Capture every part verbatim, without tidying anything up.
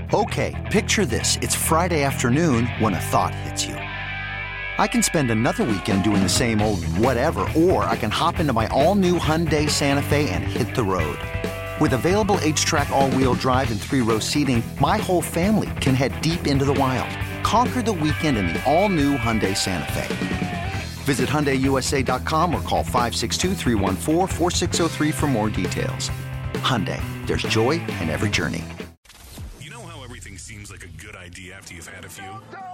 Okay, picture this. It's Friday afternoon when a thought hits you. I can spend another weekend doing the same old whatever, or I can hop into my all-new Hyundai Santa Fe and hit the road. With available H-Track all-wheel drive and three-row seating, my whole family can head deep into the wild. Conquer the weekend in the all-new Hyundai Santa Fe. Visit Hyundai U S A dot com or call five six two, three one four, four six zero three for more details. Hyundai, there's joy in every journey. You know how everything seems like a good idea after you've had a few?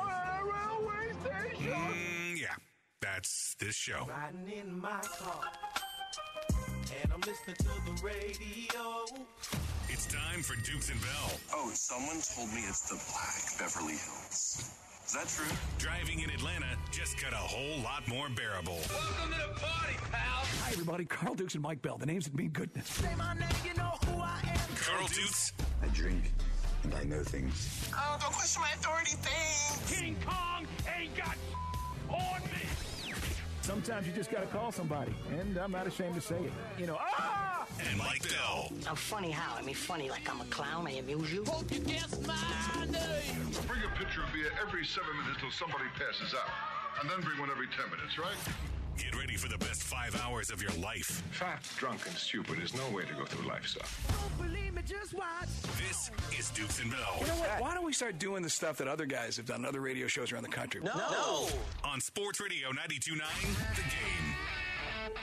Mm, yeah, that's this show. Riding in my car, and I'm listening to the radio. It's time for Dukes and Bell. Oh, someone told me it's the Black Beverly Hills. Is that true? Driving in Atlanta just got a whole lot more bearable. Welcome to the party, pal. Hi, everybody. Carl Dukes and Mike Bell. The names that mean goodness. Say my name, you know who I am. Carl Dukes. I drink, and I know things. Oh, don't question my authority thing. King Kong ain't got on me. Sometimes you just got to call somebody, and I'm not ashamed to say it. You know, ah! And Mike Bell. I'm funny how? I mean, funny like I'm a clown. I amuse you. Hope you guess my name. Bring a pitcher of beer every seven minutes till somebody passes out. And then bring one every ten minutes, right? Get ready for the best five hours of your life. Fat, drunk, and stupid is no way to go through life, sir. Don't believe me, just watch. This is Dukes and Bell. You know what? Why don't we start doing the stuff that other guys have done, other radio shows around the country? No. no. On Sports Radio ninety-two point nine, The Game.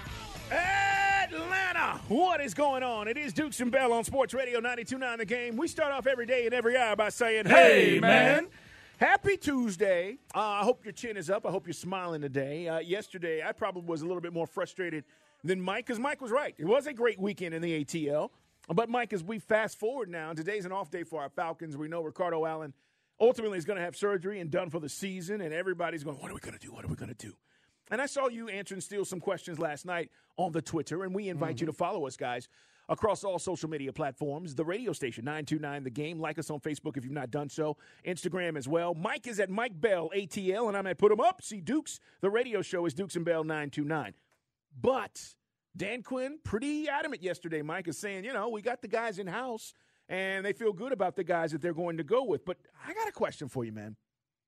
Atlanta, what is going on? It is Dukes and Bell on Sports Radio ninety-two point nine The Game. We start off every day and every hour by saying, hey, man. Happy Tuesday. Uh, I hope your chin is up. I hope you're smiling today. Uh, yesterday, I probably was a little bit more frustrated than Mike, because Mike was right. It was a great weekend in the A T L. But, Mike, as we fast forward now, today's an off day for our Falcons. We know Ricardo Allen ultimately is going to have surgery and done for the season, and everybody's going, what are we going to do? What are we going to do? And I saw you answering still some questions last night on the Twitter, and we invite mm-hmm. you to follow us, guys, across all social media platforms. The radio station, nine two nine The Game. Like us on Facebook if you've not done so. Instagram as well. Mike is at Mike Bell, A T L, and I'm at Put 'em Up. See Dukes. The radio show is Dukes and Bell nine two nine. But Dan Quinn, pretty adamant yesterday, Mike, is saying, you know, we got the guys in-house, and they feel good about the guys that they're going to go with. But I got a question for you, man.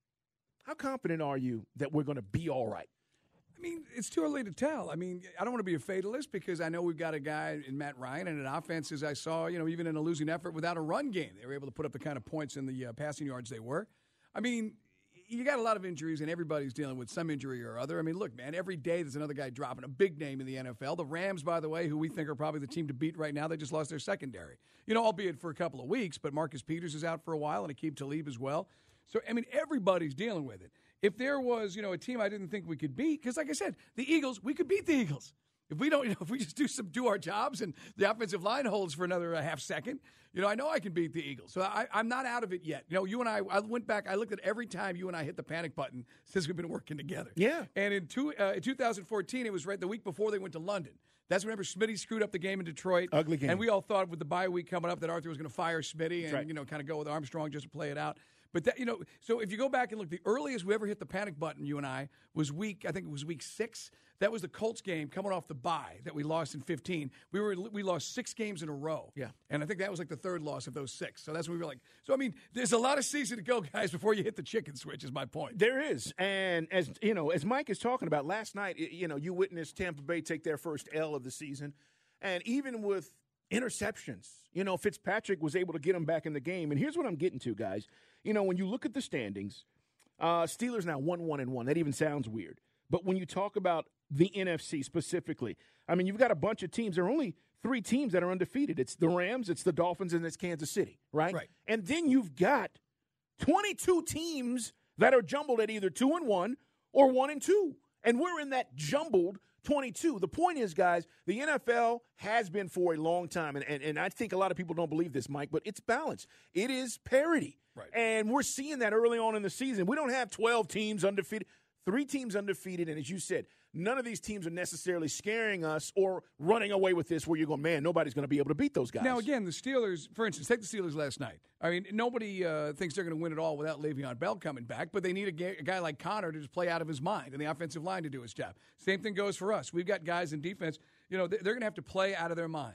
How confident are you that we're going to be all right? I mean, it's too early to tell. I mean, I don't want to be a fatalist because I know we've got a guy in Matt Ryan and an offense, as I saw, you know, even in a losing effort without a run game, they were able to put up the kind of points in the uh, passing yards they were. I mean, you got a lot of injuries, and everybody's dealing with some injury or other. I mean, look, man, every day there's another guy dropping, a big name in the N F L. The Rams, by the way, who we think are probably the team to beat right now, they just lost their secondary. You know, albeit for a couple of weeks, but Marcus Peters is out for a while and Aqib Talib as well. So, I mean, everybody's dealing with it. If there was, you know, a team I didn't think we could beat, because like I said, the Eagles, we could beat the Eagles. If we don't, you know, if we just do some do our jobs and the offensive line holds for another uh, half second, you know, I know I can beat the Eagles. So I, I'm not out of it yet. You know, you and I, I went back, I looked at every time you and I hit the panic button since we've been working together. Yeah. And in, two, uh, in two thousand fourteen, it was right the week before they went to London. That's whenever Smitty screwed up the game in Detroit. Ugly game. And we all thought with the bye week coming up that Arthur was going to fire Smitty and, right. you know, kind of go with Armstrong just to play it out. But, that, you know, so if you go back and look, the earliest we ever hit the panic button, you and I, was week, I think it was week six. That was the Colts game coming off the bye that we lost in fifteen. We were we lost six games in a row. Yeah. And I think that was like the third loss of those six. So that's when we were like, so, I mean, there's a lot of season to go, guys, before you hit the chicken switch is my point. There is. And, as you know, as Mike is talking about, last night, you know, you witnessed Tampa Bay take their first L of the season. And even with interceptions, you know, Fitzpatrick was able to get them back in the game. And here's what I'm getting to, guys. You know, when you look at the standings, uh, Steelers now one one and one. That even sounds weird. But when you talk about the N F C specifically, I mean, you've got a bunch of teams. There are only three teams that are undefeated. It's the Rams, it's the Dolphins, and it's Kansas City, right? Right. And then you've got twenty-two teams that are jumbled at either two and one or one and two. And we're in that jumbled twenty-two. The point is, guys, the N F L has been for a long time, and, and, and I think a lot of people don't believe this, Mike, but it's balanced. It is parity. Right. And we're seeing that early on in the season. We don't have twelve teams undefeated, three teams undefeated, and as you said, none of these teams are necessarily scaring us or running away with this where you're going, man, nobody's going to be able to beat those guys. Now, again, the Steelers, for instance, take the Steelers last night. I mean, nobody uh, thinks they're going to win it all without Le'Veon Bell coming back, but they need a, ga- a guy like Connor to just play out of his mind and the offensive line to do his job. Same thing goes for us. We've got guys in defense, you know, they're going to have to play out of their minds.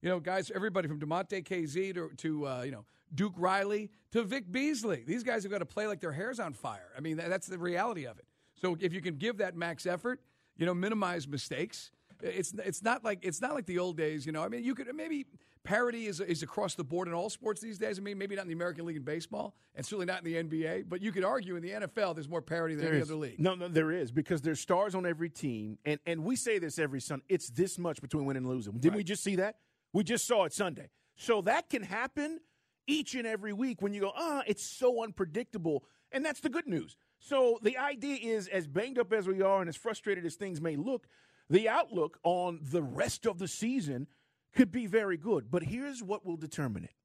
You know, guys, everybody from DeMonte K Z to, to uh, you know, Duke Riley to Vic Beasley. These guys have got to play like their hair's on fire. I mean, that, that's the reality of it. So if you can give that max effort, you know, minimize mistakes. It's it's not like it's not like the old days, you know. I mean, you could maybe parity is is across the board in all sports these days. I mean, maybe not in the American League in baseball, and certainly not in the N B A. But you could argue in the N F L, there's more parity than there any is. other league. No, no, there is, because there's stars on every team, and and we say this every Sunday. It's this much between winning and losing. Didn't Right. we just see that? We just saw it Sunday. So that can happen each and every week when you go, ah, it's so unpredictable, and that's the good news. So the idea is, as banged up as we are and as frustrated as things may look, the outlook on the rest of the season could be very good. But here's what will determine it.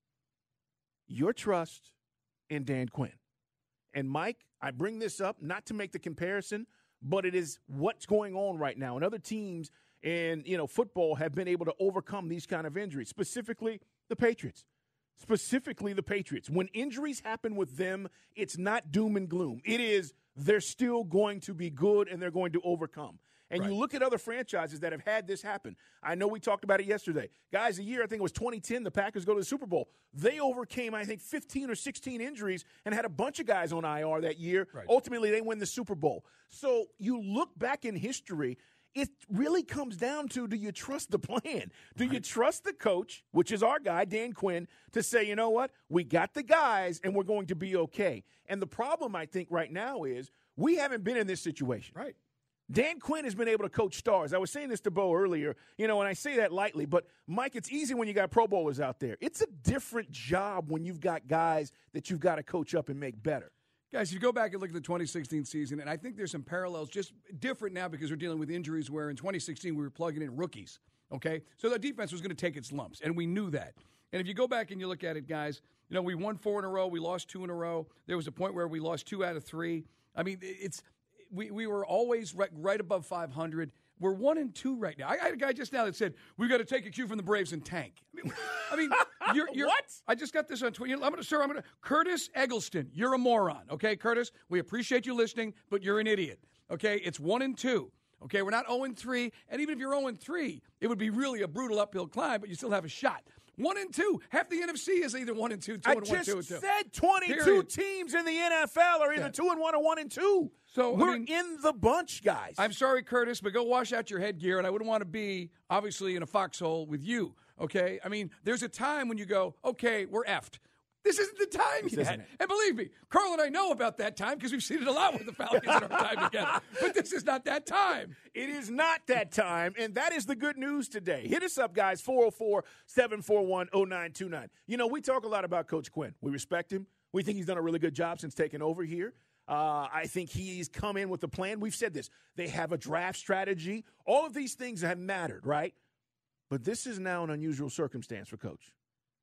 Your trust in Dan Quinn. And, Mike, I bring this up not to make the comparison, but it is what's going on right now. And other teams in, you know, football have been able to overcome these kind of injuries, specifically the Patriots. Specifically the Patriots. When injuries happen with them, it's not doom and gloom. It is they're still going to be good and they're going to overcome. And Right. you look at other franchises that have had this happen. I know we talked about it yesterday. Guys, a year, I think it was twenty ten, the Packers go to the Super Bowl. They overcame, I think, fifteen or sixteen injuries and had a bunch of guys on I R that year. Right. Ultimately, they win the Super Bowl. So you look back in history, it really comes down to, do you trust the plan? Do you trust the coach, which is our guy, Dan Quinn, to say, you know what, we got the guys and we're going to be okay. And the problem, I think, right now is we haven't been in this situation. Right. Dan Quinn has been able to coach stars. I was saying this to Bo earlier, you know, and I say that lightly, but, Mike, it's easy when you got Pro Bowlers out there. It's a different job when you've got guys that you've got to coach up and make better. Guys, you go back and look at the twenty sixteen season, and I think there's some parallels, just different now because we're dealing with injuries where in twenty sixteen we were plugging in rookies, okay? So the defense was going to take its lumps, and we knew that. And if you go back and you look at it, guys, you know, we won four in a row. We lost two in a row. There was a point where we lost two out of three. I mean, it's we, we were always right, right above five hundred. We're one and two right now. I had a guy just now that said, we've got to take a cue from the Braves and tank. I mean, I mean you're, you're, what? I just got this on Twitter. I'm going to, sir, I'm going to, Curtis Eggleston, you're a moron. Okay, Curtis, we appreciate you listening, but you're an idiot. Okay, it's one and two. Okay, we're not oh and three. And even if you're oh and three, it would be really a brutal uphill climb, but you still have a shot. One and two. Half the N F C is either one and two, two I and one, just two and two. said twenty-two Period. teams in the N F L are either Yeah. two and one or one and two. So, I we're mean- in the bunch, guys. I'm sorry, Curtis, but go wash out your headgear, and I wouldn't want to be, obviously, in a foxhole with you, okay? I mean, there's a time when you go, okay, we're effed. This isn't the time This yet. isn't it. And believe me, Carl and I know about that time because we've seen it a lot with the Falcons in our time together. But this is not that time. It is not that time, and that is the good news today. Hit us up, guys, four oh four, seven four one, oh nine two nine. You know, we talk a lot about Coach Quinn. We respect him. We think he's done a really good job since taking over here. Uh, I think he's come in with a plan. We've said this. They have a draft strategy. All of these things have mattered, right? But this is now an unusual circumstance for Coach.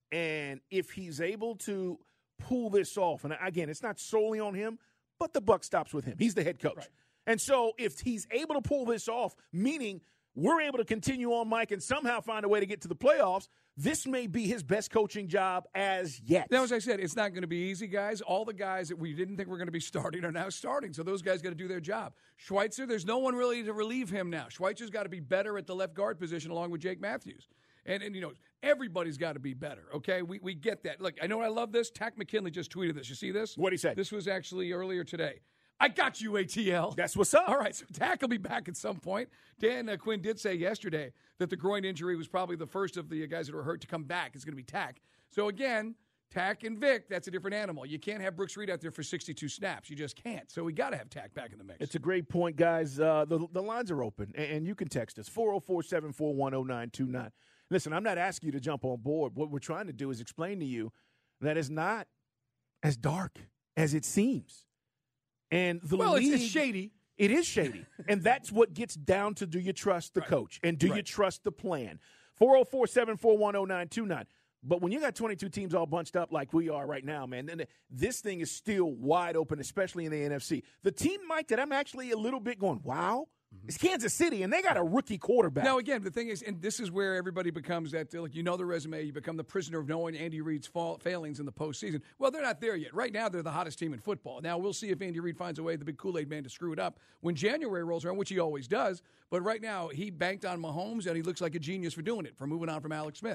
And if he's able to pull this off, and again, it's not solely on him, but the buck stops with him. He's the head coach. Right. And so if he's able to pull this off, meaning we're able to continue on, Mike, and somehow find a way to get to the playoffs, this may be his best coaching job as yet. Now, as I said, it's not going to be easy, guys. All the guys that we didn't think were going to be starting are now starting, so those guys got to do their job. Schweitzer, there's no one really to relieve him now. Schweitzer's got to be better at the left guard position along with Jake Matthews. And, and you know, everybody's got to be better, okay? We we get that. Look, I know I love this. Tack McKinley just tweeted this. You see this? What'd he say? This was actually earlier today. I got you, A T L. That's what's up. All right, so Tack will be back at some point. Dan uh, Quinn did say yesterday that the groin injury was probably the first of the guys that were hurt to come back. It's going to be Tack. So, again, Tack and Vic, that's a different animal. You can't have Brooks Reed out there for sixty-two snaps. You just can't. So we got to have Tack back in the mix. It's a great point, guys. Uh, the, the lines are open, and, and you can text us, four oh four, seven four one, oh nine two nine. Listen, I'm not asking you to jump on board. What we're trying to do is explain to you that it's not as dark as it seems. And the well, league, it's, it's shady. It is shady. And that's what gets down to, do you trust the Right. coach? And do you Right. trust the plan? four oh four, seven four one, oh nine two nine. But when you got twenty-two teams all bunched up like we are right now, man, then this thing is still wide open, especially in the N F C. The team, Mike, that I'm actually a little bit going, wow, mm-hmm. is Kansas City, and they got a rookie quarterback. Now, again, the thing is, and this is where everybody becomes that, like, you know the resume, you become the prisoner of knowing Andy Reid's fall, failings in the postseason. Well, they're not there yet. Right now, they're the hottest team in football. Now, we'll see if Andy Reid finds a way, the big Kool-Aid man, to screw it up when January rolls around, which he always does. But right now, he banked on Mahomes, and he looks like a genius for doing it, for moving on from Alex Smith.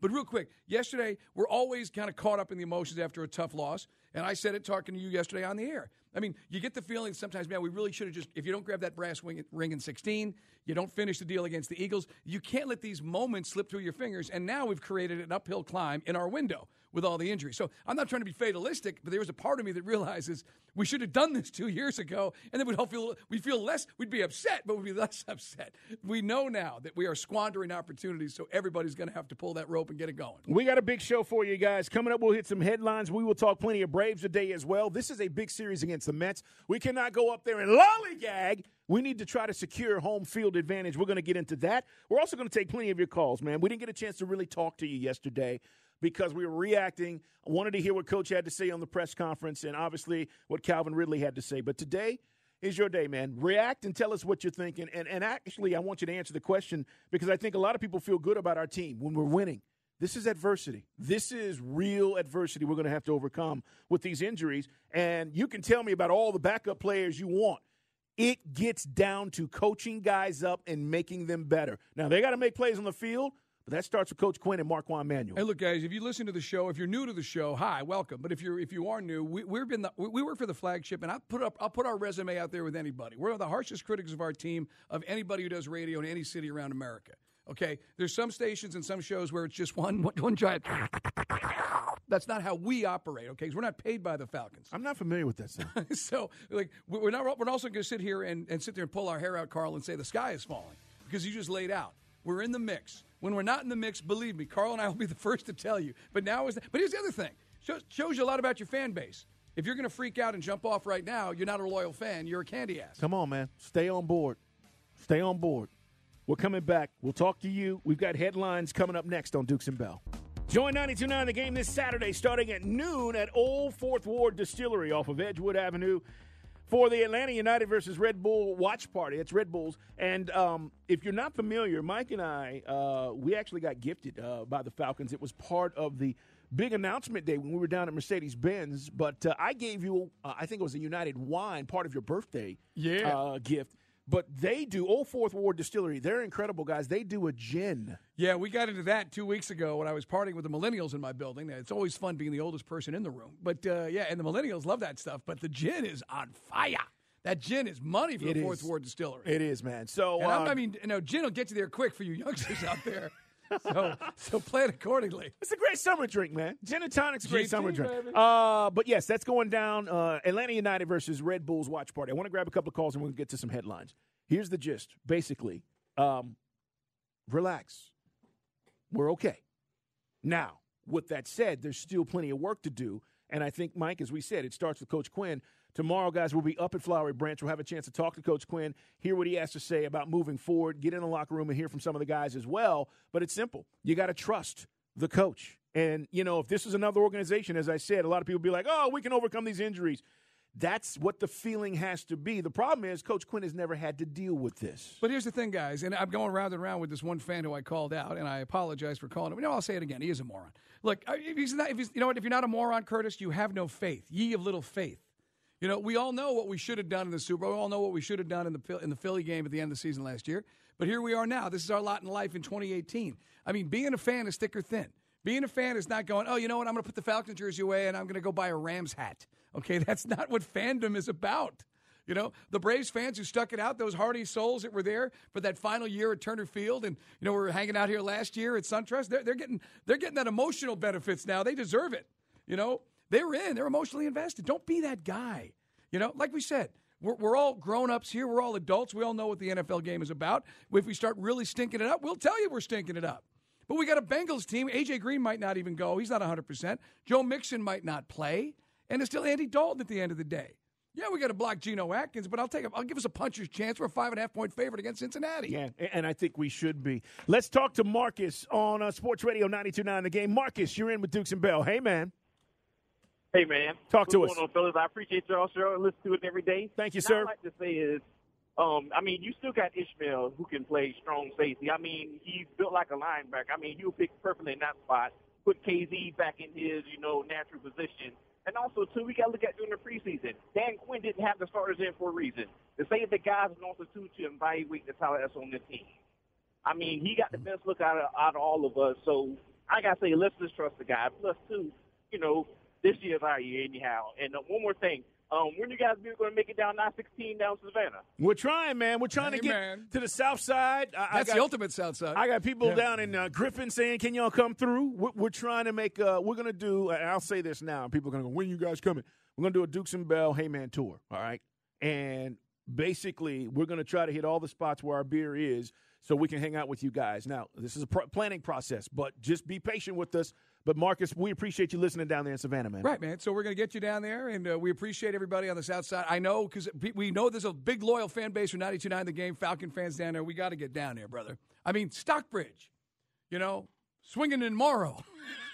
But real quick, yesterday, we're always kind of caught up in the emotions after a tough loss. And I said it talking to you yesterday on the air. I mean, you get the feeling sometimes, man, we really should have just, if you don't grab that brass wing, ring in sixteen, you don't finish the deal against the Eagles, you can't let these moments slip through your fingers. And now we've created an uphill climb in our window with all the injuries. So I'm not trying to be fatalistic, but there was a part of me that realizes we should have done this two years ago, and then we'd all feel, we'd feel less, we'd be upset, but we'd be less upset. We know now that we are squandering opportunities, so everybody's going to have to pull that rope and get it going. We got a big show for you guys. Coming up, we'll hit some headlines. We will talk plenty of Braves today as well. This is a big series against the Mets. We cannot go up there and lollygag. We need to try to secure home field advantage. We're going to get into that. We're also going to take plenty of your calls, man. We didn't get a chance to really talk to you yesterday because we were reacting. I wanted to hear what Coach had to say on the press conference and obviously what Calvin Ridley had to say. But today is your day, man. React and tell us what you're thinking. And, and actually, I want you to answer the question because I think a lot of people feel good about our team when we're winning. This is adversity. This is real adversity we're going to have to overcome with these injuries. And you can tell me about all the backup players you want. It gets down to coaching guys up and making them better. Now, they got to make plays on the field, but that starts with Coach Quinn and Marquand Manuel. Hey, look, guys, if you listen to the show, if you're new to the show, hi, welcome. But if you're if you are new, we, we've been the, we work for the flagship, and I put up I'll put our resume out there with anybody. We're the harshest critics of our team of anybody who does radio in any city around America. Okay, there's some stations and some shows where it's just one one giant. That's not how we operate, okay? Because we're not paid by the Falcons. I'm not familiar with that sound. So, like, we're not. We're also going to sit here and, and sit there and pull our hair out, Carl, and say the sky is falling because you just laid out. We're in the mix. When we're not in the mix, believe me, Carl and I will be the first to tell you. But now is. The, but here's the other thing. Shows, shows you a lot about your fan base. If you're going to freak out and jump off right now, you're not a loyal fan. You're a candy ass. Come on, man. Stay on board. Stay on board. We're coming back. We'll talk to you. We've got headlines coming up next on Dukes and Bell. Join ninety-two point nine The Game this Saturday starting at noon at Old Fourth Ward Distillery off of Edgewood Avenue for the Atlanta United versus Red Bull watch party. It's Red Bulls. And um, if you're not familiar, Mike and I, uh, we actually got gifted uh, by the Falcons. It was part of the big announcement day when we were down at Mercedes-Benz. But uh, I gave you, uh, I think it was a United wine, part of your birthday yeah. uh, gift. But they do, Old Fourth Ward Distillery, they're incredible guys. They do a gin. Yeah, we got into that two weeks ago when I was partying with the millennials in my building. It's always fun being the oldest person in the room. But, uh, yeah, and the millennials love that stuff. But the gin is on fire. That gin is money for it the Fourth is. Ward Distillery. It is, man. So and uh, I mean, you know, gin will get you there quick for you youngsters out there. So, so plan accordingly. It's a great summer drink, man. Gin and tonic's a great G T, summer drink. baby. Uh, but, yes, that's going down. Uh, Atlanta United versus Red Bulls watch party. I want to grab a couple of calls and we'll get to some headlines. Here's the gist. Basically, um, relax. We're okay. Now, with that said, there's still plenty of work to do. And I think, Mike, as we said, it starts with Coach Quinn. Tomorrow, guys, we'll be up at Flowery Branch. We'll have a chance to talk to Coach Quinn, hear what he has to say about moving forward, get in the locker room and hear from some of the guys as well. But it's simple. You got to trust the coach. And, you know, if this is another organization, as I said, a lot of people be like, oh, we can overcome these injuries. That's what the feeling has to be. The problem is Coach Quinn has never had to deal with this. But here's the thing, guys, and I'm going round and round with this one fan who I called out, and I apologize for calling him. No, I'll say it again. He is a moron. Look, if he's not, if he's, you know what? If you're not a moron, Curtis, you have no faith. Ye of little faith. You know, we all know what we should have done in the Super Bowl. We all know what we should have done in the in the Philly game at the end of the season last year. But here we are now. This is our lot in life in twenty eighteen. I mean, being a fan is thick or thin. Being a fan is not going, oh, you know what, I'm going to put the Falcons jersey away and I'm going to go buy a Rams hat. Okay, that's not what fandom is about. You know, the Braves fans who stuck it out, those hardy souls that were there for that final year at Turner Field, and, you know, we were hanging out here last year at SunTrust, they're, they're, getting, they're getting that emotional benefits now. They deserve it. You know, they were in. They're emotionally invested. Don't be that guy. You know, like we said, we're, we're all grown-ups here. We're all adults. We all know what the N F L game is about. If we start really stinking it up, we'll tell you we're stinking it up. But we got a Bengals team. A J. Green might not even go. He's not one hundred percent. Joe Mixon might not play. And it's still Andy Dalton at the end of the day. Yeah, we got to block Geno Atkins, but I'll take. A, I'll give us a puncher's chance. We're a five and a half point favorite against Cincinnati. Yeah, and I think we should be. Let's talk to Marcus on uh, Sports Radio ninety-two point nine The Game. Marcus, you're in with Dukes and Bell. Hey, man. Hey, man. Talk to What's us. going on, fellas? I appreciate y'all show and listen to it every day. Thank you, and sir. What I'd like to say is, um, I mean, you still got Ishmael who can play strong safety. I mean, he's built like a linebacker. I mean, you'll pick perfectly in that spot. Put K Z back in his, you know, natural position. And also, too, we got to look at during the preseason. Dan Quinn didn't have the starters in for a reason. To say the guys are also, too, to evaluate the talent that's on the team. I mean, he got the best look out of, out of all of us. So I gotta say, let's just trust the guy. Plus, two, you know, this year's our year anyhow. And uh, one more thing. Um, when you guys going to make it down I sixteen down to Savannah? We're trying, man. We're trying hey, to get man. to the south side. I, That's I got, the ultimate south side. I got people yeah. down in uh, Griffin saying, can y'all come through? We're, we're trying to make uh, – we're going to do – and I'll say this now. People are going to go, when you guys coming? We're going to do a Dukes and Bell Hey Man tour, all right? And basically we're going to try to hit all the spots where our beer is so we can hang out with you guys. Now, this is a pr- planning process, but just be patient with us. But, Marcus, we appreciate you listening down there in Savannah, man. Right, man. So we're going to get you down there, and uh, we appreciate everybody on the south side. I know because we know there's a big, loyal fan base for ninety-two point nine The Game, Falcon fans down there. We got to get down there, brother. I mean, Stockbridge, you know, swinging in Morrow.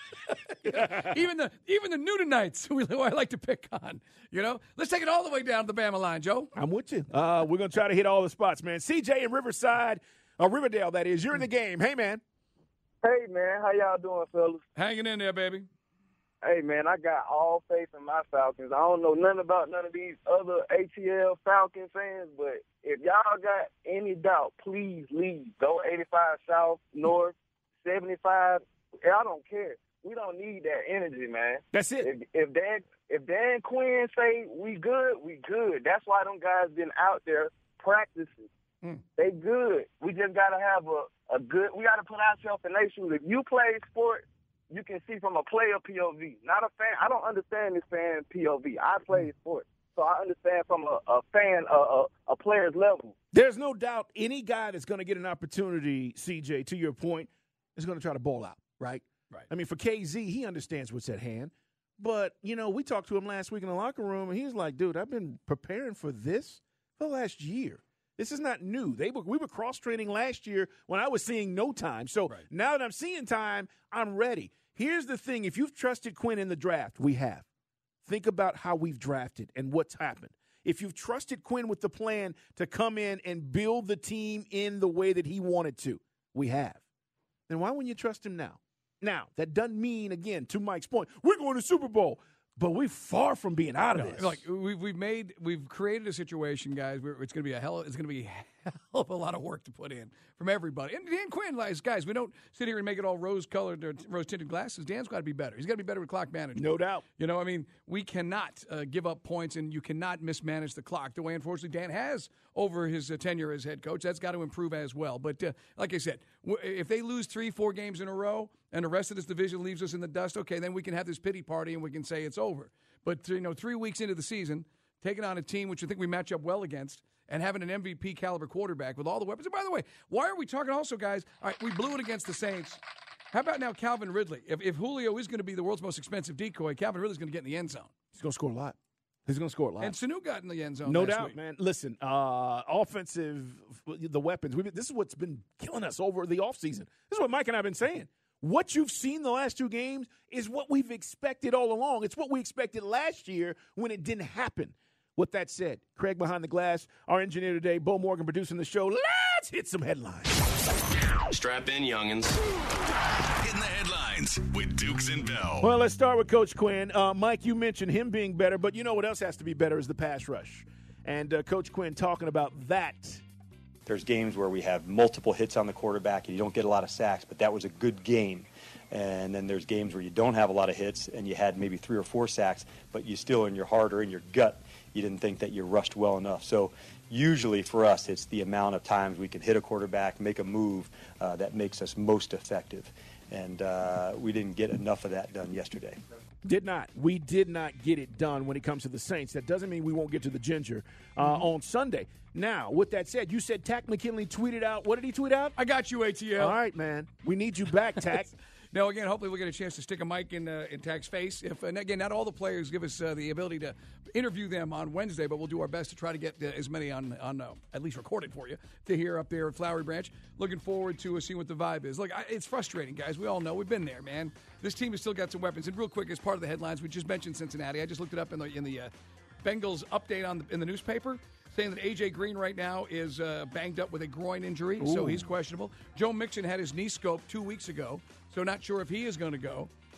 even the even the Newtonites, who I like to pick on. You know, let's take it all the way down to the Bama line, Joe. I'm with you. Uh, we're going to try to hit all the spots, man. C J in Riverside, or Riverdale, that is. You're in the game. Hey, man. Hey, man, how y'all doing, fellas? Hanging in there, baby. Hey, man, I got all faith in my Falcons. I don't know nothing about none of these other A T L Falcon fans, but if y'all got any doubt, please leave. Go eighty-five South, North, seventy-five. I don't care. We don't need that energy, man. That's it. If, if Dan if Dan Quinn say we good, we good. That's why them guys been out there practicing. Mm. They good. We just got to have a, a good – we got to put ourselves in their shoes. If you play sport, you can see from a player P O V, not a fan. I don't understand this fan P O V. I play mm. sport, so I understand from a, a fan, a, a, a player's level. There's no doubt any guy that's going to get an opportunity, C J, to your point, is going to try to ball out, right? Right. I mean, for K Z, he understands what's at hand. But, you know, we talked to him last week in the locker room, and he's like, dude, I've been preparing for this for the last year. This is not new. They were, we were cross-training last year when I was seeing no time. So right. now that I'm seeing time, I'm ready. Here's the thing. If you've trusted Quinn in the draft, we have. Think about how we've drafted and what's happened. If you've trusted Quinn with the plan to come in and build the team in the way that he wanted to, we have. Then why wouldn't you trust him now? Now, that doesn't mean, again, to Mike's point, we're going to Super Bowl. But we're far from being out of no, this. Like we've we've made we've created a situation, guys, where it's going to be a hell it's going to be a hell of a lot of work to put in from everybody. And Dan Quinn, guys, we don't sit here and make it all rose colored or rose tinted glasses. Dan's got to be better. He's got to be better with clock management. No doubt. You know, I mean, we cannot uh, give up points, and you cannot mismanage the clock the way, unfortunately, Dan has over his uh, tenure as head coach. That's got to improve as well. But uh, like I said, w- if they lose three, four games in a row, and the rest of this division leaves us in the dust, okay, then we can have this pity party and we can say it's over. But, you know, three weeks into the season, taking on a team which I think we match up well against and having an M V P caliber quarterback with all the weapons. And by the way, why are we talking also, guys? All right, we blew it against the Saints. How about now Calvin Ridley? If, if Julio is going to be the world's most expensive decoy, Calvin Ridley's going to get in the end zone. He's going to score a lot. He's going to score a lot. And Sanu got in the end zone No last doubt, week. man. Listen, uh, offensive, the weapons. We've been, this is what's been killing us over the offseason. This is what Mike and I have been saying. What you've seen the last two games is what we've expected all along. It's what we expected last year when it didn't happen. With that said, Craig behind the glass, our engineer today, Bo Morgan producing the show. Let's hit some headlines. Strap in, youngins. Hitting the headlines with Dukes and Bell. Well, let's start with Coach Quinn. Uh, Mike, you mentioned him being better, but you know what else has to be better is the pass rush. And uh, Coach Quinn talking about that. There's games where we have multiple hits on the quarterback and you don't get a lot of sacks, but that was a good game. And then there's games where you don't have a lot of hits and you had maybe three or four sacks, but you still in your heart or in your gut, you didn't think that you rushed well enough. So usually for us, it's the amount of times we can hit a quarterback, make a move uh, that makes us most effective. And uh, we didn't get enough of that done yesterday. Did not. We did not get it done when it comes to the Saints. That doesn't mean we won't get to the Ginger uh, mm-hmm. on Sunday. Now, with that said, you said Tack McKinley tweeted out. What did he tweet out? I got you, A T L. All right, man. We need you back, Tack. Now, again, hopefully we'll get a chance to stick a mic in, uh, in Tack's face. If, and again, not all the players give us uh, the ability to interview them on Wednesday, but we'll do our best to try to get uh, as many on, on uh, at least recorded for you to hear up there at Flowery Branch. Looking forward to uh, seeing what the vibe is. Look, I, it's frustrating, guys. We all know. We've been there, man. This team has still got some weapons. And real quick, as part of the headlines, we just mentioned Cincinnati. I just looked it up in the in the uh, Bengals update on the, in the newspaper, saying that A J Green right now is uh, banged up with a groin injury, Ooh. so he's questionable. Joe Mixon had his knee scoped two weeks ago, so not sure if he is going to go.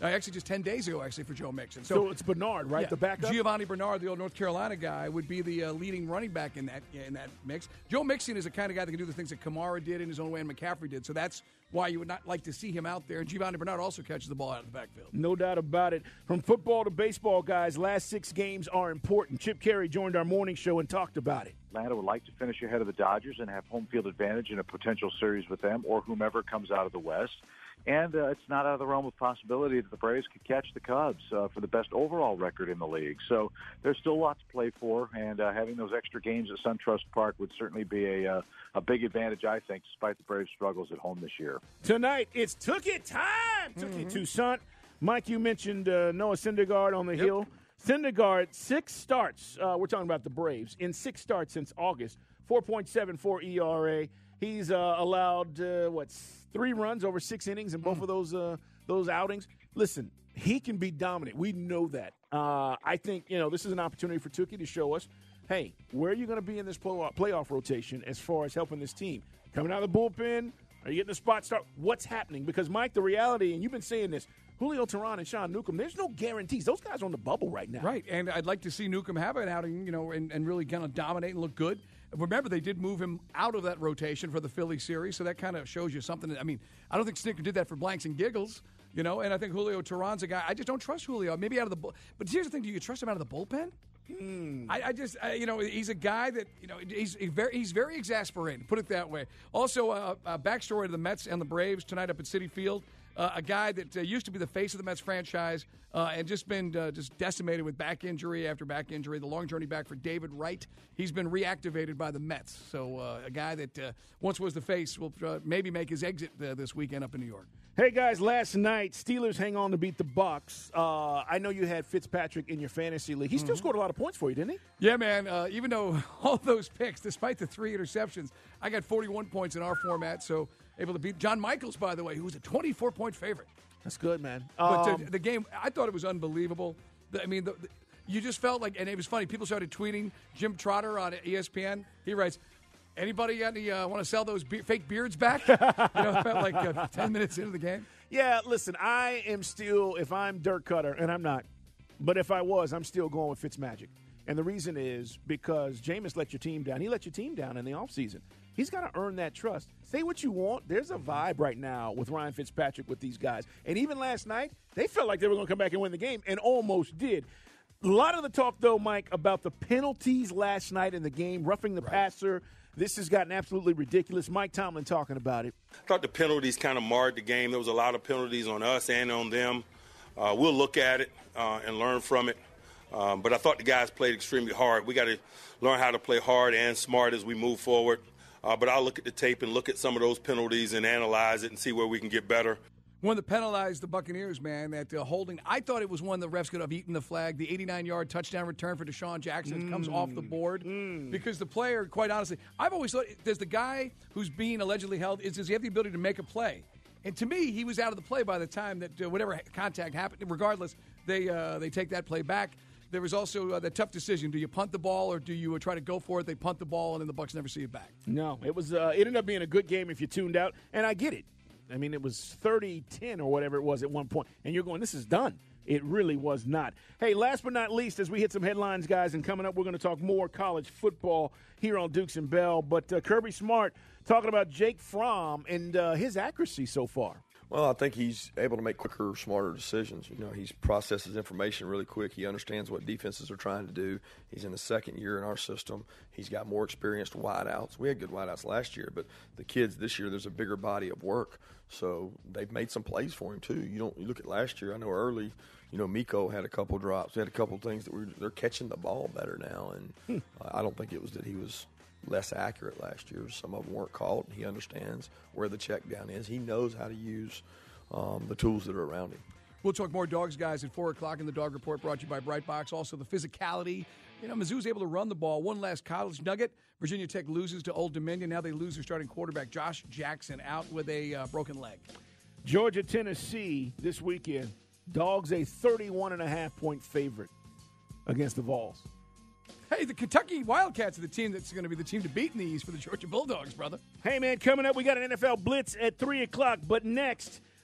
Uh, actually, just ten days ago, actually, for Joe Mixon. So, so it's Bernard, right? Yeah, the backup? Giovanni Bernard, the old North Carolina guy, would be the uh, leading running back in that in that mix. Joe Mixon is the kind of guy that can do the things that Kamara did in his own way and McCaffrey did. So that's why you would not like to see him out there. And Giovanni Bernard also catches the ball out of the backfield. No doubt about it. From football to baseball, guys, last six games are important. Chip Carey joined our morning show and talked about it. Atlanta would like to finish ahead of the Dodgers and have home field advantage in a potential series with them or whomever comes out of the West. And uh, it's not out of the realm of possibility that the Braves could catch the Cubs uh, for the best overall record in the league. So there's still a lot to play for, and uh, having those extra games at SunTrust Park would certainly be a uh, a big advantage, I think, despite the Braves' struggles at home this year. Tonight, it's Took It time! Took mm-hmm. It Toussaint. Mike, you mentioned uh, Noah Syndergaard on the yep. hill. Syndergaard, six starts. Uh, we're talking about the Braves. In six starts since August, four point seven four E R A. He's uh, allowed, uh, what, three runs over six innings in both mm. of those uh, those outings. Listen, he can be dominant. We know that. Uh, I think, you know, this is an opportunity for Tookie to show us, hey, where are you going to be in this playoff, playoff rotation as far as helping this team? Coming out of the bullpen? Are you getting a spot start? What's happening? Because, Mike, the reality, and you've been saying this, Julio Teheran and Sean Newcomb, there's no guarantees. Those guys are on the bubble right now. Right, and I'd like to see Newcomb have an outing, you know, and, and really kind of dominate and look good. Remember, they did move him out of that rotation for the Philly series, so that kind of shows you something. I mean, I don't think Snicker did that for blanks and giggles, you know, and I think Julio Teheran's a guy. I just don't trust Julio. Maybe out of the bull. But here's the thing. Do you trust him out of the bullpen? Hmm. I, I just, I, you know, he's a guy that, you know, he's he's very, he's very exasperating, put it that way. Also, uh, a backstory to the Mets and the Braves tonight up at Citi Field. Uh, a guy that uh, used to be the face of the Mets franchise uh, and just been uh, just decimated with back injury after back injury. The long journey back for David Wright. He's been reactivated by the Mets. So uh, a guy that uh, once was the face will uh, maybe make his exit uh, this weekend up in New York. Hey, guys, last night, Steelers hang on to beat the Bucs. Uh, I know you had Fitzpatrick in your fantasy league. He still mm-hmm. scored a lot of points for you, didn't he? Yeah, man. Uh, even though all those picks, despite the three interceptions, I got forty-one points in our format, so able to beat John Michaels, by the way, who was a twenty-four point favorite. That's good, man. But um, the, the game, I thought it was unbelievable. The, I mean, the, the, you just felt like, and it was funny, people started tweeting Jim Trotter on E S P N. He writes, anybody got any, uh, want to sell those be- fake beards back? You know, it felt like uh, ten minutes into the game. Yeah, listen, I am still, if I'm Dirk Cutter, and I'm not, but if I was, I'm still going with Fitzmagic. And the reason is because Jameis let your team down. He let your team down in the offseason. He's got to earn that trust. Say what you want. There's a vibe right now with Ryan Fitzpatrick with these guys. And even last night, they felt like they were going to come back and win the game, and almost did. A lot of the talk, though, Mike, about the penalties last night in the game, roughing the right. passer. This has gotten absolutely ridiculous. Mike Tomlin talking about it. I thought the penalties kind of marred the game. There was a lot of penalties on us and on them. Uh, we'll look at it uh, and learn from it. Um, but I thought the guys played extremely hard. We got to learn how to play hard and smart as we move forward. Uh, but I'll look at the tape and look at some of those penalties and analyze it and see where we can get better. One that penalized the Buccaneers, man, that uh, holding. I thought it was one the refs could have eaten the flag. The eighty-nine yard touchdown return for Deshaun Jackson mm. comes off the board mm. because the player, quite honestly, I've always thought, does the guy who's being allegedly held, is, does he have the ability to make a play? And to me, he was out of the play by the time that uh, whatever contact happened. Regardless, they uh, they take that play back. There was also uh, the tough decision. Do you punt the ball or do you uh, try to go for it? They punt the ball, and then the Bucs never see it back. No, it was. Uh, it ended up being a good game if you tuned out, and I get it. I mean, it was thirty ten or whatever it was at one point, and you're going, this is done. It really was not. Hey, last but not least, as we hit some headlines, guys, and coming up, we're going to talk more college football here on Dukes and Bell. But uh, Kirby Smart talking about Jake Fromm and uh, his accuracy so far. Well, I think he's able to make quicker, smarter decisions. You know, he processes information really quick. He understands what defenses are trying to do. He's in the second year in our system. He's got more experienced wideouts. We had good wideouts last year, but the kids this year, there's a bigger body of work. So they've made some plays for him, too. You don't you look at last year, I know early, you know, Miko had a couple drops. They had a couple things that were – they're catching the ball better now. And hmm. uh, I don't think it was that he was – less accurate last year. Some of them weren't caught. He understands where the check down is. He knows how to use um, the tools that are around him. We'll talk more Dogs, guys, at four o'clock in the Dog Report, brought to you by Brightbox. Also, the physicality. You know, Mizzou's able to run the ball. One last college nugget. Virginia Tech loses to Old Dominion. Now they lose their starting quarterback, Josh Jackson, out with a uh, broken leg. Georgia, Tennessee this weekend. Dogs a thirty-one and a half point favorite against the Vols. Hey, the Kentucky Wildcats are the team that's going to be the team to beat in the East for the Georgia Bulldogs, brother. Hey, man, coming up, we got an N F L Blitz at three o'clock. But next,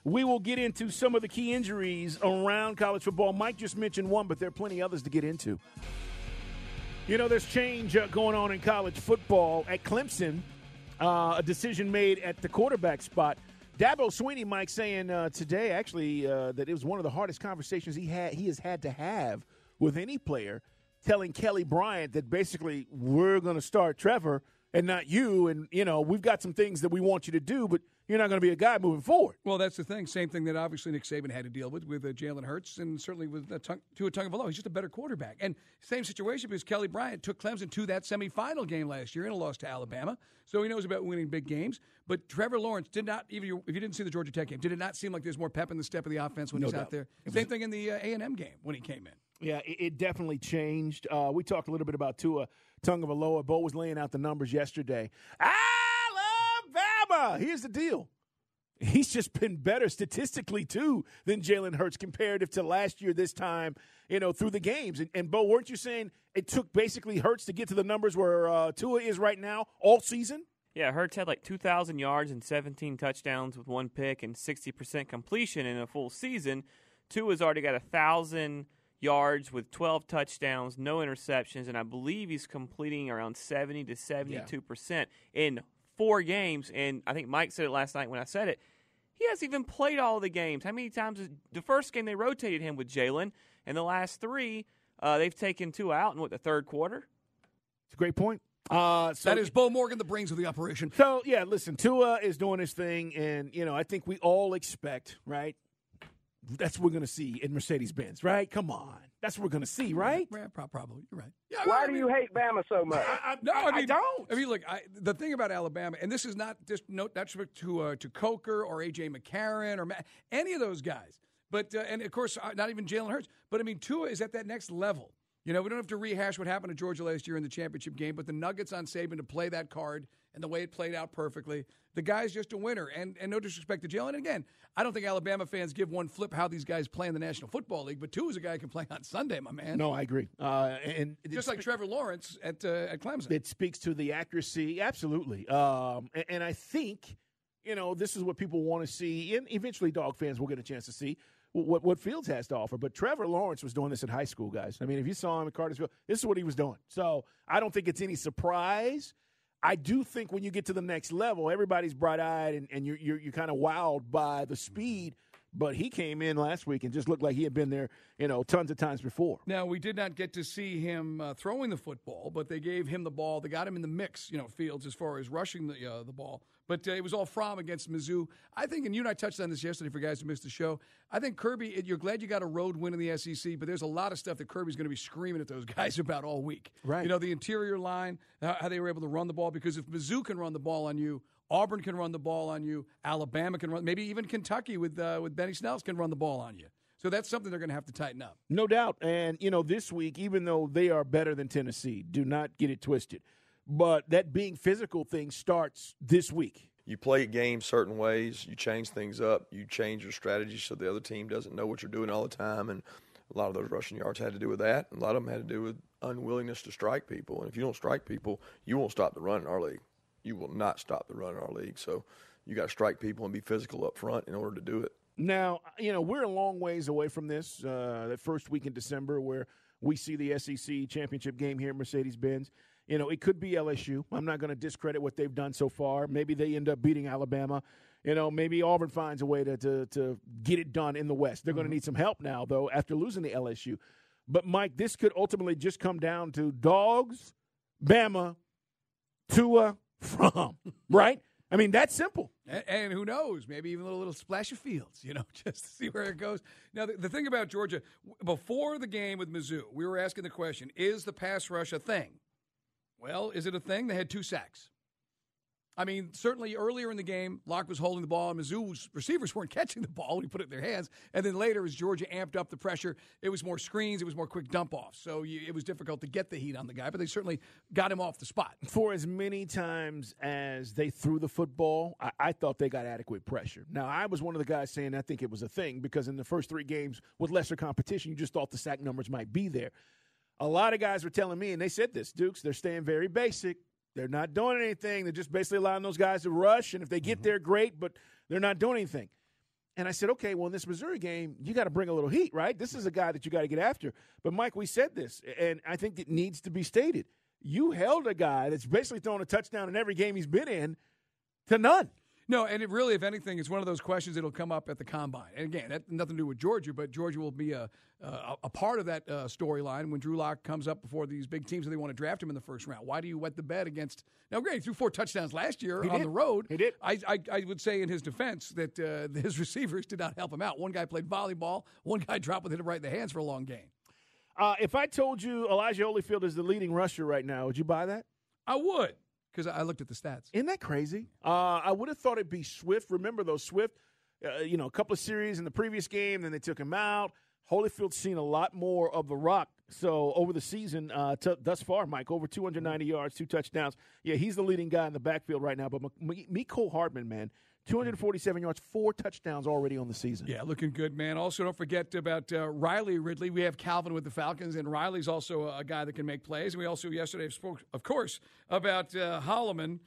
We will get into some of the key injuries around college football. Mike just mentioned one, but there are plenty others to get into. You know, there's change uh, going on in college football. At Clemson, uh, a decision made at the quarterback spot. Dabo Swinney, Mike, saying uh, today actually uh, that it was one of the hardest conversations he had he has had to have with any player, telling Kelly Bryant that basically we're going to start Trevor and not you, and, you know, we've got some things that we want you to do, but you're not going to be a guy moving forward. Well, that's the thing. Same thing that obviously Nick Saban had to deal with with uh, Jalen Hurts, and certainly with uh, Tung- Tua Tagovailoa. He's just a better quarterback. And same situation because Kelly Bryant took Clemson to that semifinal game last year and a loss to Alabama, so he knows about winning big games. But Trevor Lawrence did not, even if you didn't see the Georgia Tech game, did it not seem like there's more pep in the step of the offense when No he's doubt. out there? Same thing in the uh, A and M game when he came in. Yeah, it, it definitely changed. Uh, we talked a little bit about Tua Tagovailoa. Bo was laying out the numbers yesterday. Alabama! Here's the deal. He's just been better statistically, too, than Jalen Hurts comparative to last year this time, you know, through the games. And, and Bo, weren't you saying it took basically Hurts to get to the numbers where uh, Tua is right now all season? Yeah, Hurts had like two thousand yards and seventeen touchdowns with one pick and sixty percent completion in a full season. Tua's already got one thousand yards with twelve touchdowns, no interceptions, and I believe he's completing around seventy to seventy-two percent yeah. in four games. And I think Mike said it last night when I said it. He hasn't even played all the games. How many times? Is, the first game they rotated him with Jalen, and the last three uh, they've taken Tua out in what, the third quarter? It's a great point. Uh, so, that is Bo Morgan, the brains of the operation. So, yeah, listen, Tua is doing his thing, and, you know, I think we all expect, right? That's what we're going to see in Mercedes-Benz, right? Come on. That's what we're going to see, right? Yeah, probably. You're right. Yeah, Why I do mean, you hate Bama so much? I, I, no, I, mean, I don't. I mean, look, I, the thing about Alabama, and this is not just no, not to to, uh, to Coker or A J McCarron or Matt, any of those guys, but uh, and of course uh, not even Jalen Hurts. But I mean, Tua is at that next level. You know, we don't have to rehash what happened to Georgia last year in the championship game, but the Nuggets on Saban to play that card and the way it played out perfectly, the guy's just a winner. And and no disrespect to Jalen. And again, I don't think Alabama fans give one flip how these guys play in the National Football League, but Tua is a guy who can play on Sunday, my man. No, I agree. Uh, and just like Trevor Lawrence at uh, at Clemson. It speaks to the accuracy, absolutely. Um, and, and I think, you know, this is what people want to see, and eventually Dog fans will get a chance to see what what Fields has to offer. But Trevor Lawrence was doing this in high school, guys. I mean, if you saw him at Cartersville, this is what he was doing. So I don't think it's any surprise. I do think when you get to the next level, everybody's bright-eyed and, and you're, you're, you're kind of wowed by the speed. But he came in last week and just looked like he had been there, you know, tons of times before. Now, we did not get to see him uh, throwing the football, but they gave him the ball. They got him in the mix, you know, Fields, as far as rushing the uh, the ball. But uh, it was all Fromm against Mizzou. I think, and you and I touched on this yesterday for guys who missed the show, I think Kirby, you're glad you got a road win in the S E C, but there's a lot of stuff that Kirby's going to be screaming at those guys about all week. Right. You know, the interior line, how they were able to run the ball, because if Mizzou can run the ball on you, Auburn can run the ball on you, Alabama can run, maybe even Kentucky with uh, with Benny Snells can run the ball on you. So that's something they're going to have to tighten up. No doubt. And, you know, this week, even though they are better than Tennessee, do not get it twisted. But that being physical thing starts this week. You play games certain ways. You change things up. You change your strategy so the other team doesn't know what you're doing all the time. And a lot of those rushing yards had to do with that. A lot of them had to do with unwillingness to strike people. And if you don't strike people, you won't stop the run in our league. You will not stop the run in our league. So you got to strike people and be physical up front in order to do it. Now, you know, we're a long ways away from this, uh, that first week in December where we see the S E C championship game here at Mercedes-Benz. You know, it could be L S U. I'm not going to discredit what they've done so far. Maybe they end up beating Alabama. You know, maybe Auburn finds a way to to, to get it done in the West. They're mm-hmm. going to need some help now, though, after losing to L S U. But, Mike, this could ultimately just come down to Dogs, Bama, Tua, Fromm, right? I mean, that's simple. And, and who knows, maybe even a little, little splash of Fields, you know, just to see where it goes. Now, the, the thing about Georgia, before the game with Mizzou, we were asking the question, is the pass rush a thing? Well, is it a thing? They had two sacks. I mean, certainly earlier in the game, Locke was holding the ball, and Mizzou's receivers weren't catching the ball when he put it in their hands. And then later, as Georgia amped up the pressure, it was more screens, it was more quick dump-offs. So you, it was difficult to get the heat on the guy, but they certainly got him off the spot. For as many times as they threw the football, I, I thought they got adequate pressure. Now, I was one of the guys saying I think it was a thing because in the first three games with lesser competition, you just thought the sack numbers might be there. A lot of guys were telling me, and they said this, Dukes, they're staying very basic. They're not doing anything. They're just basically allowing those guys to rush, and if they get mm-hmm. there, great, but they're not doing anything. And I said, okay, well, in this Missouri game, you got to bring a little heat, right? This is a guy that you got to get after. But, Mike, we said this, and I think it needs to be stated. You held a guy that's basically thrown a touchdown in every game he's been in to none. No, and it really, if anything, it's one of those questions that'll come up at the Combine. And, again, that nothing to do with Georgia, but Georgia will be a a, a part of that uh, storyline when Drew Lock comes up before these big teams and they want to draft him in the first round. Why do you wet the bed against – now, great, he threw four touchdowns last year He on did. the road. He did. I, I, I would say in his defense that uh, his receivers did not help him out. One guy played volleyball. One guy dropped with hit him right in the hands for a long game. Uh, if I told you Elijah Holyfield is the leading rusher right now, would you buy that? I would, because I looked at the stats. Isn't that crazy? Uh, I would have thought it'd be Swift. Remember, though, Swift, uh, you know, a couple of series in the previous game, then they took him out. Holyfield's seen a lot more of the rock. So over the season, uh, t- thus far, Mike, over two hundred ninety yards, two touchdowns. Yeah, he's the leading guy in the backfield right now. But M- M- Mecole Hardman, man, two hundred forty-seven yards, four touchdowns already on the season. Yeah, looking good, man. Also, don't forget about uh, Riley Ridley. We have Calvin with the Falcons, and Riley's also a guy that can make plays. And we also yesterday spoke, of course, about uh, Holloman.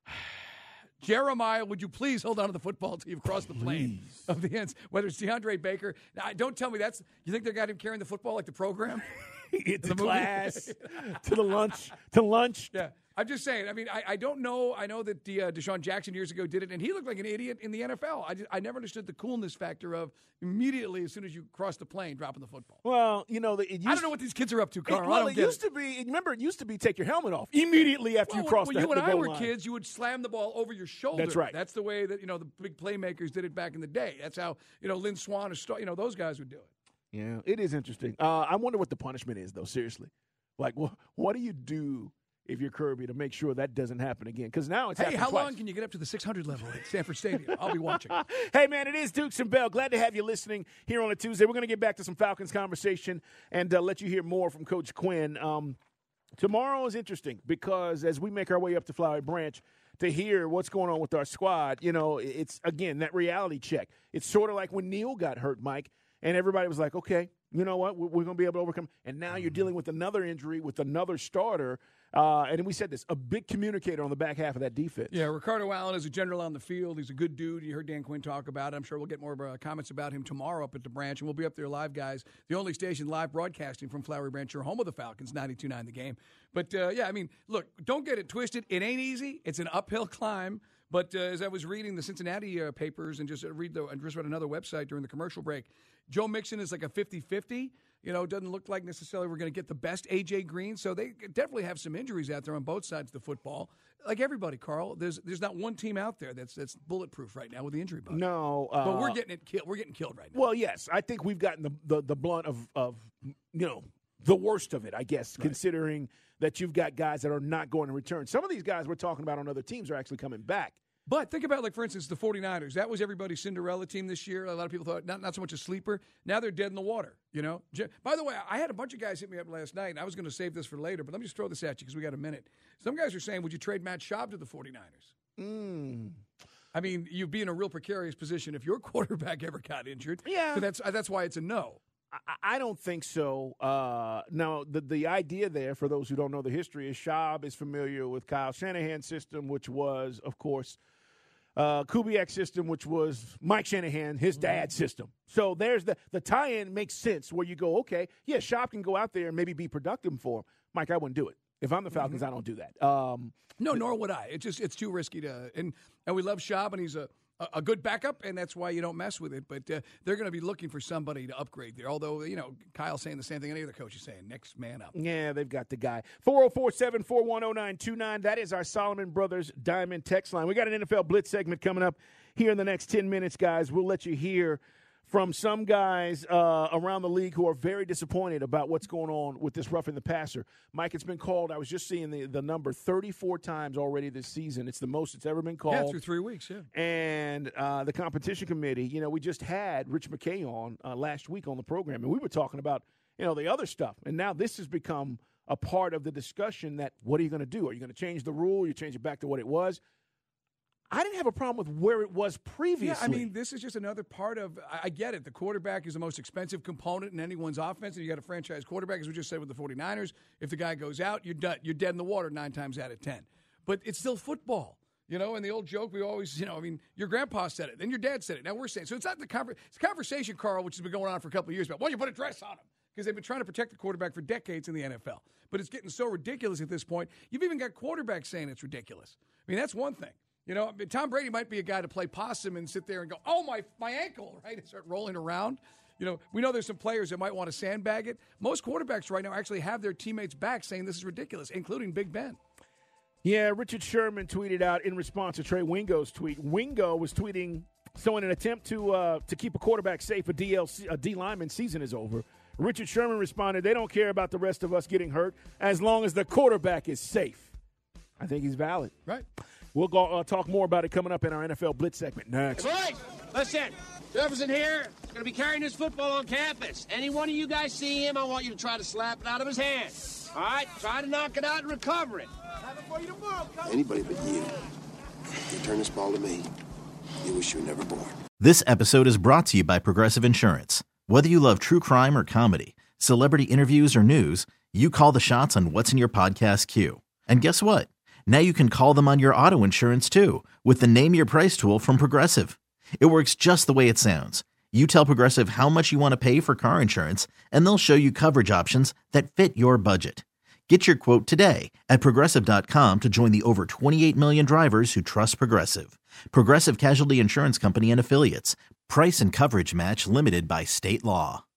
Jeremiah, would you please hold on to the football until you've crossed the plane of the ends? Whether it's DeAndre Baker. Now, don't tell me that's – you think they got him carrying the football like the program? to the class, to the lunch, to lunch. Yeah. I'm just saying. I mean, I, I don't know. I know that the, uh, Deshaun Jackson years ago did it, and he looked like an idiot in the N F L. I, just, I never understood the coolness factor of immediately as soon as you cross the plane, dropping the football. Well, you know, it used, I don't know what these kids are up to, Carl. It, well, I don't it get used it. to be. Remember, it used to be take your helmet off immediately after well, you crossed when the, you and the I goal were line. kids, you would slam the ball over your shoulder. That's right. That's the way that you know the big playmakers did it back in the day. That's how you know Lynn Swann or St- you know those guys would do it. Yeah, it is interesting. Uh, I wonder what the punishment is, though. Seriously, like, wh- what do you do if you're Kirby to make sure that doesn't happen again? Because now it's hey, happened how twice. long can you get up to the six hundred level at Sanford Stadium? I'll be watching. Hey, man, it is Dukes and Bell. Glad to have you listening here on a Tuesday. We're going to get back to some Falcons conversation and uh, let you hear more from Coach Quinn. Um, tomorrow is interesting because as we make our way up to Flowery Branch to hear what's going on with our squad, you know, it's, again, that reality check. It's sort of like when Neil got hurt, Mike, and everybody was like, okay, you know what, we're, we're going to be able to overcome. And now you're dealing with another injury with another starter. Uh, and we said this, a big communicator on the back half of that defense. Yeah, Ricardo Allen is a general on the field. He's a good dude. You heard Dan Quinn talk about it. I'm sure we'll get more uh, comments about him tomorrow up at the Branch, and we'll be up there live, guys. The only station live broadcasting from Flowery Branch, your home of the Falcons, ninety-two point nine The Game. But, uh, yeah, I mean, look, don't get it twisted. It ain't easy. It's an uphill climb. But uh, as I was reading the Cincinnati uh, papers and just uh, read the, and just read another website during the commercial break, Joe Mixon is like a fifty-fifty. You know, it doesn't look like necessarily we're going to get the best A J Green. So they definitely have some injuries out there on both sides of the football. Like everybody, Carl, there's there's not one team out there that's that's bulletproof right now with the injury bug. No. Uh, but we're getting it killed. We're getting killed right now. Well, yes. I think we've gotten the, the, the blunt of, of, you know, the worst of it, I guess, right. Considering that you've got guys that are not going to return. Some of these guys we're talking about on other teams are actually coming back. But think about, like, for instance, the 49ers. That was everybody's Cinderella team this year. A lot of people thought not, not so much a sleeper. Now they're dead in the water, you know. By the way, I had a bunch of guys hit me up last night, and I was going to save this for later, but let me just throw this at you because we got a minute. Some guys are saying, would you trade Matt Schaub to the 49ers? Mm. I mean, you'd be in a real precarious position if your quarterback ever got injured. Yeah. So that's, that's why it's a no. I don't think so. Uh, now, the the idea there, for those who don't know the history, is Schaub is familiar with Kyle Shanahan's system, which was, of course, uh, Kubiak's system, which was Mike Shanahan, his dad's system. So there's the the tie-in makes sense where you go, okay, yeah, Schaub can go out there and maybe be productive for him. Mike, I wouldn't do it. If I'm the Falcons, mm-hmm. I don't do that. Um, no, nor would I. It's just it's too risky to. And and we love Schaub, and he's a. A good backup, and that's why you don't mess with it. But uh, they're going to be looking for somebody to upgrade there. Although, you know, Kyle's saying the same thing any other coach is saying, next man up. Yeah, they've got the guy. four oh four, seven four one, oh nine two nine. That is our Solomon Brothers Diamond text line. We got an N F L Blitz segment coming up here in the next ten minutes, guys. We'll let you hear from some guys uh, around the league who are very disappointed about what's going on with this roughing the passer. Mike, it's been called, I was just seeing the, the number, thirty-four times already this season. It's the most it's ever been called. Yeah, through three weeks, yeah. And uh, the competition committee, you know, we just had Rich McKay on uh, last week on the program, and we were talking about, you know, the other stuff. And now this has become a part of the discussion that what are you going to do? Are you going to change the rule? You change it back to what it was? I didn't have a problem with where it was previously. Yeah, I mean, this is just another part of – I get it. The quarterback is the most expensive component in anyone's offense, and you got a franchise quarterback, as we just said with the 49ers. If the guy goes out, you're, done, you're dead in the water nine times out of ten. But it's still football. You know, and the old joke we always, you know, I mean, your grandpa said it, then your dad said it. Now we're saying, so it's not the conver- it's a conversation, Carl, which has been going on for a couple of years about, well, you put a dress on him because they've been trying to protect the quarterback for decades in the N F L. But it's getting so ridiculous at this point. You've even got quarterbacks saying it's ridiculous. I mean, that's one thing. You know, I mean, Tom Brady might be a guy to play possum and sit there and go, oh, my my ankle, right, and start rolling around. You know, we know there's some players that might want to sandbag it. Most quarterbacks right now actually have their teammates back saying this is ridiculous, including Big Ben. Yeah, Richard Sherman tweeted out in response to Trey Wingo's tweet. Wingo was tweeting, so in an attempt to uh, to keep a quarterback safe, a D L C, a D lineman season is over. Richard Sherman responded, they don't care about the rest of us getting hurt as long as the quarterback is safe. I think he's valid. Right. We'll go, uh, talk more about it coming up in our N F L Blitz segment next. Boys, listen. Jefferson here is going to be carrying this football on campus. Any one of you guys see him, I want you to try to slap it out of his hand. All right? Try to knock it out and recover it. Anybody but you. You turn this ball to me, you wish you were never born. This episode is brought to you by Progressive Insurance. Whether you love true crime or comedy, celebrity interviews or news, you call the shots on what's in your podcast queue. And guess what? Now you can call them on your auto insurance too with the Name Your Price tool from Progressive. It works just the way it sounds. You tell Progressive how much you want to pay for car insurance, and they'll show you coverage options that fit your budget. Get your quote today at Progressive dot com to join the over twenty-eight million drivers who trust Progressive. Progressive Casualty Insurance Company and Affiliates. Price and coverage match limited by state law.